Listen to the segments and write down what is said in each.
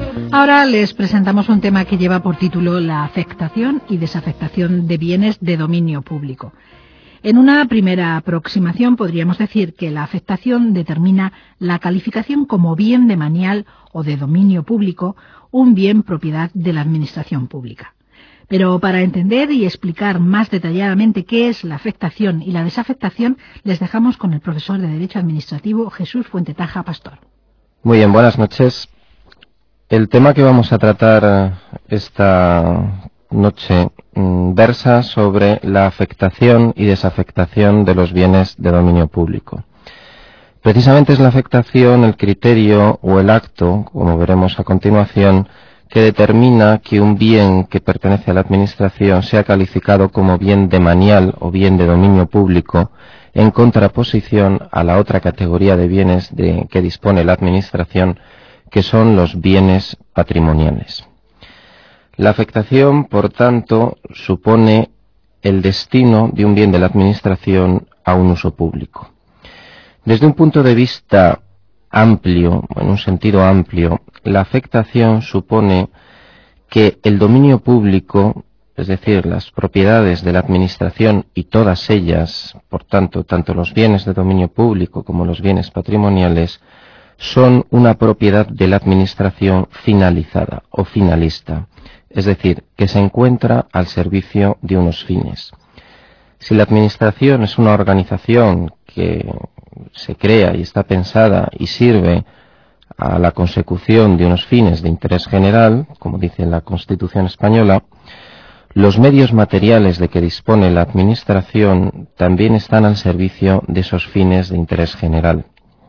Ahora les presentamos un tema que lleva por título la afectación y desafectación de bienes de dominio público. En una primera aproximación podríamos decir que la afectación determina la calificación como bien demanial o de dominio público, un bien propiedad de la administración pública. Pero para entender y explicar más detalladamente qué es la afectación y la desafectación, les dejamos con el profesor de Derecho Administrativo Jesús Fuentetaja Pastor. Muy bien, buenas noches. El tema que vamos a tratar esta noche versa sobre la afectación y desafectación de los bienes de dominio público. Precisamente es la afectación el criterio o el acto, como veremos a continuación, que determina que un bien que pertenece a la Administración sea calificado como bien demanial o bien de dominio público, en contraposición a la otra categoría de bienes que dispone la Administración, que son los bienes patrimoniales. La afectación, por tanto, supone el destino de un bien de la Administración a un uso público. Desde un punto de vista amplio, en un sentido amplio, la afectación supone que el dominio público, es decir, las propiedades de la Administración y todas ellas, por tanto, tanto los bienes de dominio público como los bienes patrimoniales, son una propiedad de la Administración finalizada o finalista, es decir, que se encuentra al servicio de unos fines. Si la Administración es una organización que se crea y está pensada y sirve a la consecución de unos fines de interés general, como dice la Constitución española, los medios materiales de que dispone la Administración también están al servicio de esos fines de interés general.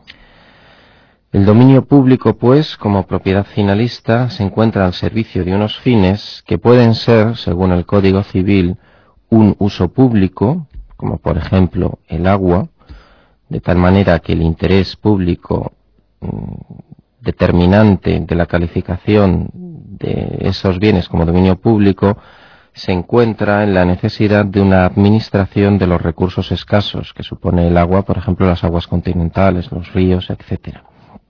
El dominio público, pues, como propiedad finalista, se encuentra al servicio de unos fines que pueden ser, según el Código Civil, un uso público, como por ejemplo el agua, de tal manera que el interés público determinante de la calificación de esos bienes como dominio público se encuentra en la necesidad de una administración de los recursos escasos que supone el agua, por ejemplo las aguas continentales, los ríos, etcétera.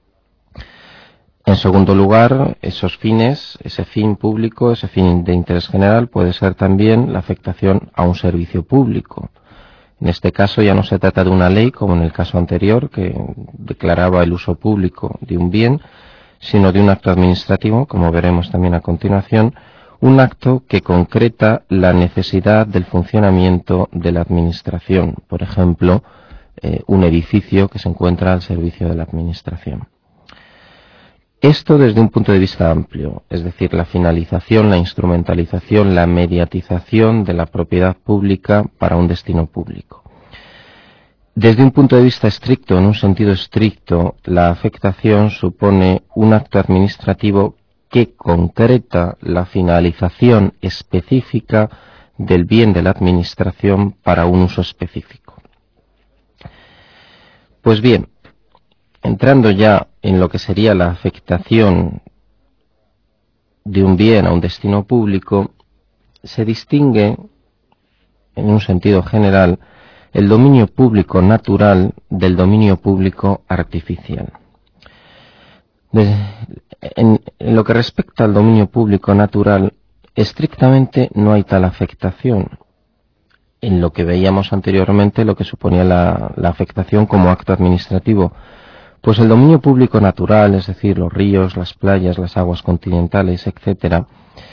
En segundo lugar, esos fines, ese fin público, ese fin de interés general puede ser también la afectación a un servicio público. En este caso ya no se trata de una ley, como en el caso anterior, que declaraba el uso público de un bien, sino de un acto administrativo, como veremos también a continuación, un acto que concreta la necesidad del funcionamiento de la Administración, por ejemplo, un edificio que se encuentra al servicio de la Administración. Esto desde un punto de vista amplio, es decir, la finalización, la instrumentalización, la mediatización de la propiedad pública para un destino público. Desde un punto de vista estricto, en un sentido estricto, la afectación supone un acto administrativo que concreta la finalización específica del bien de la Administración para un uso específico. Pues bien, entrando ya en lo que sería la afectación de un bien a un destino público, se distingue, en un sentido general, el dominio público natural del dominio público artificial. En lo que respecta al dominio público natural, estrictamente no hay tal afectación. En lo que veíamos anteriormente, lo que suponía la afectación como acto administrativo, pues el dominio público natural, es decir, los ríos, las playas, las aguas continentales, etcétera,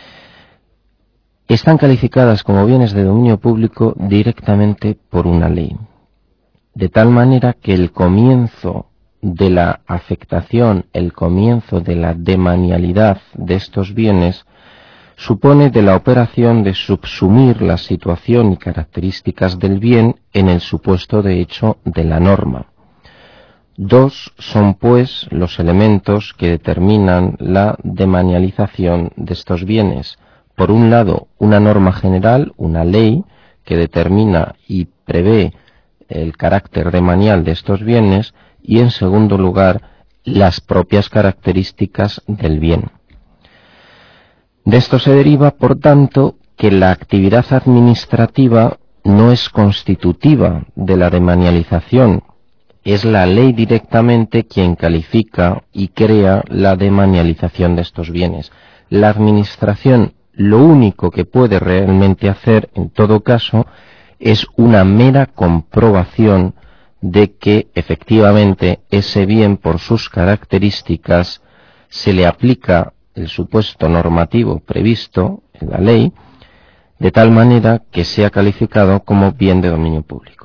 están calificadas como bienes de dominio público directamente por una ley. De tal manera que el comienzo de la afectación, el comienzo de la demanialidad de estos bienes, supone de la operación de subsumir la situación y características del bien en el supuesto de hecho de la norma. Dos son, pues, los elementos que determinan la demanialización de estos bienes. Por un lado, una norma general, una ley, que determina y prevé el carácter demanial de estos bienes, y en segundo lugar, las propias características del bien. De esto se deriva, por tanto, que la actividad administrativa no es constitutiva de la demanialización, es la ley directamente quien califica y crea la demanialización de estos bienes. La Administración lo único que puede realmente hacer, en todo caso, es una mera comprobación de que efectivamente ese bien, por sus características, se le aplica el supuesto normativo previsto en la ley, de tal manera que sea calificado como bien de dominio público.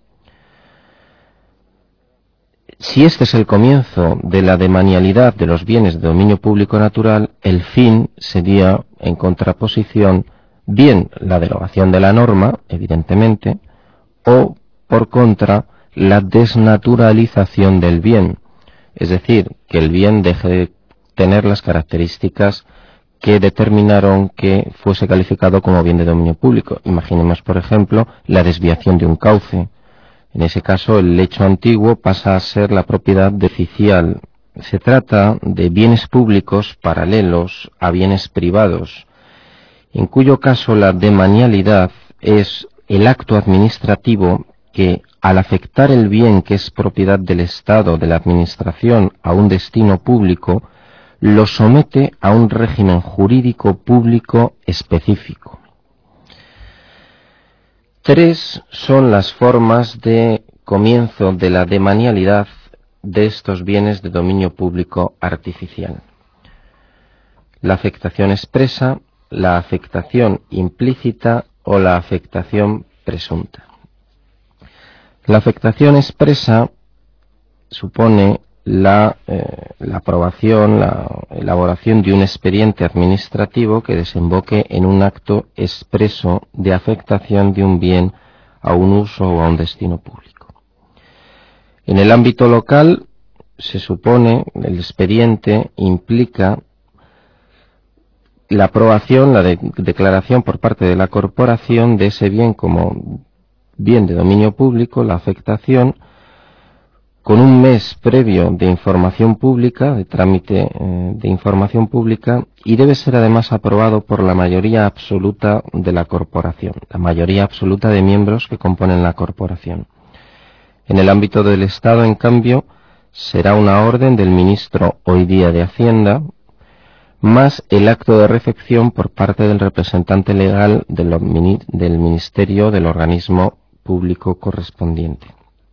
Si este es el comienzo de la demanialidad de los bienes de dominio público natural, el fin sería, en contraposición, bien la derogación de la norma, evidentemente, o, por contra, la desnaturalización del bien, es decir, que el bien deje de tener las características que determinaron que fuese calificado como bien de dominio público. Imaginemos, por ejemplo, la desviación de un cauce. En ese caso, el lecho antiguo pasa a ser la propiedad de oficial. Se trata de bienes públicos paralelos a bienes privados, en cuyo caso la demanialidad es el acto administrativo que, al afectar el bien que es propiedad del Estado, de la Administración, a un destino público, lo somete a un régimen jurídico público específico. 3 son las formas de comienzo de la demanialidad de estos bienes de dominio público artificial: la afectación expresa, la afectación implícita o la afectación presunta. La afectación expresa supone la aprobación, la elaboración de un expediente administrativo que desemboque en un acto expreso de afectación de un bien a un uso o a un destino público. En el ámbito local se supone el expediente implica la aprobación, la declaración por parte de la corporación de ese bien como bien de dominio público, la afectación, con un mes previo de información pública, de trámite de información pública, y debe ser además aprobado por la mayoría absoluta de la corporación, la mayoría absoluta de miembros que componen la corporación. En el ámbito del Estado, en cambio, será una orden del ministro hoy día de Hacienda, más el acto de recepción por parte del representante legal del ministerio del organismo público correspondiente.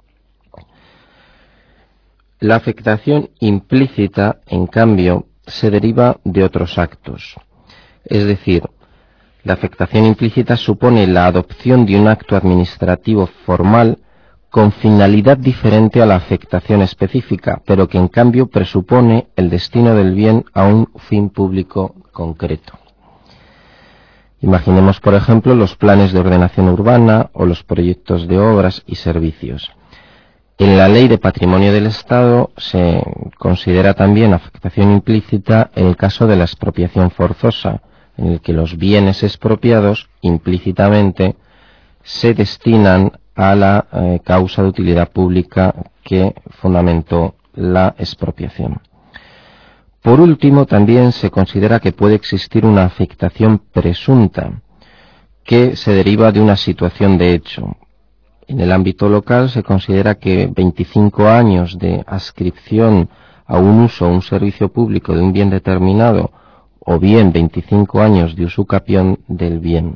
La afectación implícita, en cambio, se deriva de otros actos. Es decir, la afectación implícita supone la adopción de un acto administrativo formal con finalidad diferente a la afectación específica, pero que en cambio presupone el destino del bien a un fin público concreto. Imaginemos, por ejemplo, los planes de ordenación urbana o los proyectos de obras y servicios. En la Ley de Patrimonio del Estado se considera también afectación implícita en el caso de la expropiación forzosa, en el que los bienes expropiados implícitamente se destinan a la causa de utilidad pública que fundamentó la expropiación. Por último, también se considera que puede existir una afectación presunta, que se deriva de una situación de hecho. En el ámbito local se considera que 25 años de adscripción a un uso o un servicio público de un bien determinado, o bien 25 años de usucapión del bien.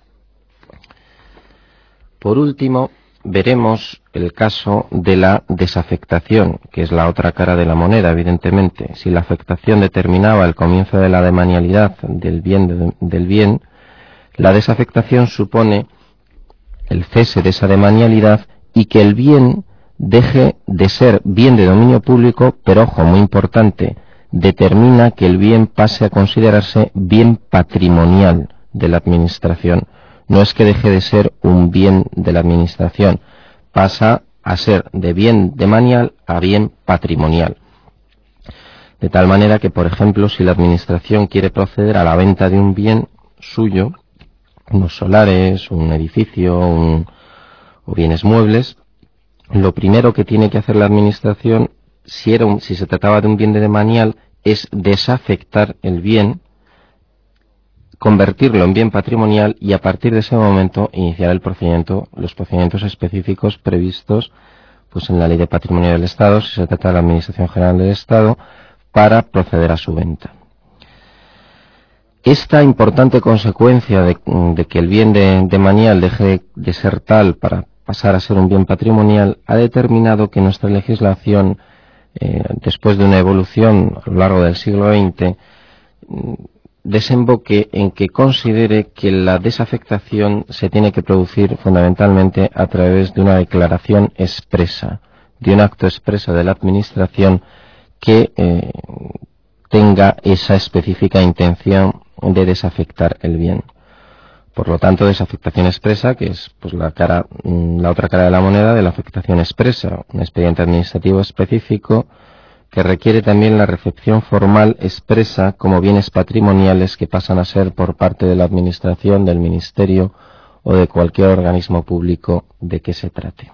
Por último, veremos el caso de la desafectación, que es la otra cara de la moneda, evidentemente. Si la afectación determinaba el comienzo de la demanialidad del bien, la desafectación supone el cese de esa demanialidad y que el bien deje de ser bien de dominio público, pero ojo, muy importante, determina que el bien pase a considerarse bien patrimonial de la Administración. No es que deje de ser un bien de la Administración, pasa a ser de bien demanial a bien patrimonial. De tal manera que, por ejemplo, si la Administración quiere proceder a la venta de un bien suyo, unos solares, un edificio o bienes muebles, lo primero que tiene que hacer la Administración, si se trataba de un bien de demanial, es desafectar el bien, convertirlo en bien patrimonial y a partir de ese momento iniciar los procedimientos específicos previstos pues en la Ley de Patrimonio del Estado, si se trata de la Administración General del Estado, para proceder a su venta. Esta importante consecuencia de que el bien de manial deje de ser tal para pasar a ser un bien patrimonial ha determinado que nuestra legislación, después de una evolución a lo largo del siglo XX, desemboque en que considere que la desafectación se tiene que producir fundamentalmente a través de una declaración expresa, de un acto expreso de la Administración que tenga esa específica intención de desafectar el bien. Por lo tanto, desafectación expresa, que es pues la otra cara de la moneda de la afectación expresa, un expediente administrativo específico que requiere también la recepción formal expresa como bienes patrimoniales que pasan a ser por parte de la Administración, del Ministerio o de cualquier organismo público de que se trate.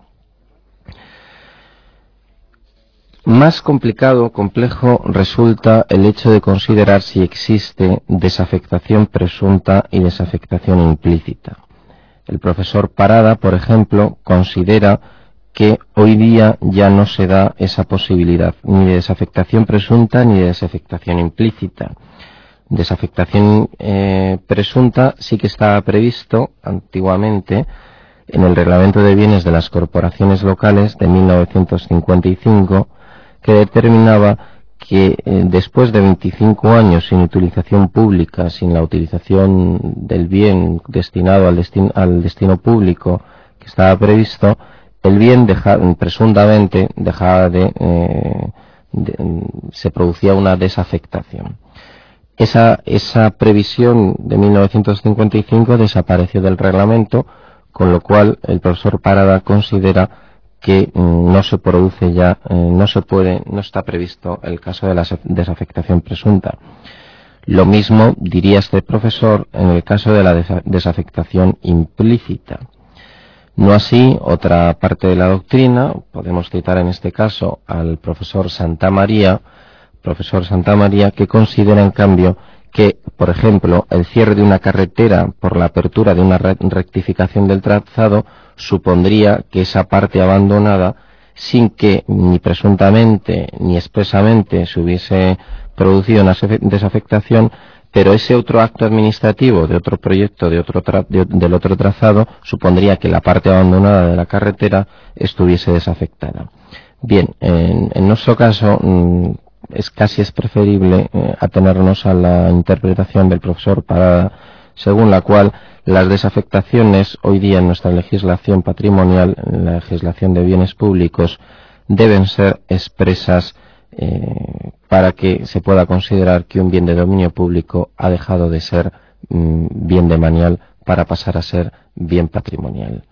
Más complejo resulta el hecho de considerar si existe desafectación presunta y desafectación implícita. El profesor Parada, por ejemplo, considera que hoy día ya no se da esa posibilidad, ni de desafectación presunta ni de desafectación implícita. Desafectación presunta sí que estaba previsto antiguamente en el Reglamento de Bienes de las Corporaciones Locales de 1955, que determinaba que después de 25 años sin utilización pública, sin la utilización del bien destinado al destino público que estaba previsto, el bien presuntamente se producía una desafectación. Esa previsión de 1955 desapareció del reglamento, con lo cual el profesor Parada considera que no se produce ya, no está previsto el caso de la desafectación presunta. Lo mismo diría este profesor en el caso de la desafectación implícita. No así otra parte de la doctrina. Podemos citar en este caso al profesor Santamaría, que considera en cambio que, por ejemplo, el cierre de una carretera por la apertura de una rectificación del trazado supondría que esa parte abandonada, sin que ni presuntamente ni expresamente se hubiese producido una desafectación, pero ese otro acto administrativo de otro proyecto del otro trazado supondría que la parte abandonada de la carretera estuviese desafectada. Bien, en nuestro caso es preferible atenernos a la interpretación del profesor Parada, según la cual las desafectaciones hoy día en nuestra legislación patrimonial, en la legislación de bienes públicos, deben ser expresas para que se pueda considerar que un bien de dominio público ha dejado de ser bien de manial para pasar a ser bien patrimonial.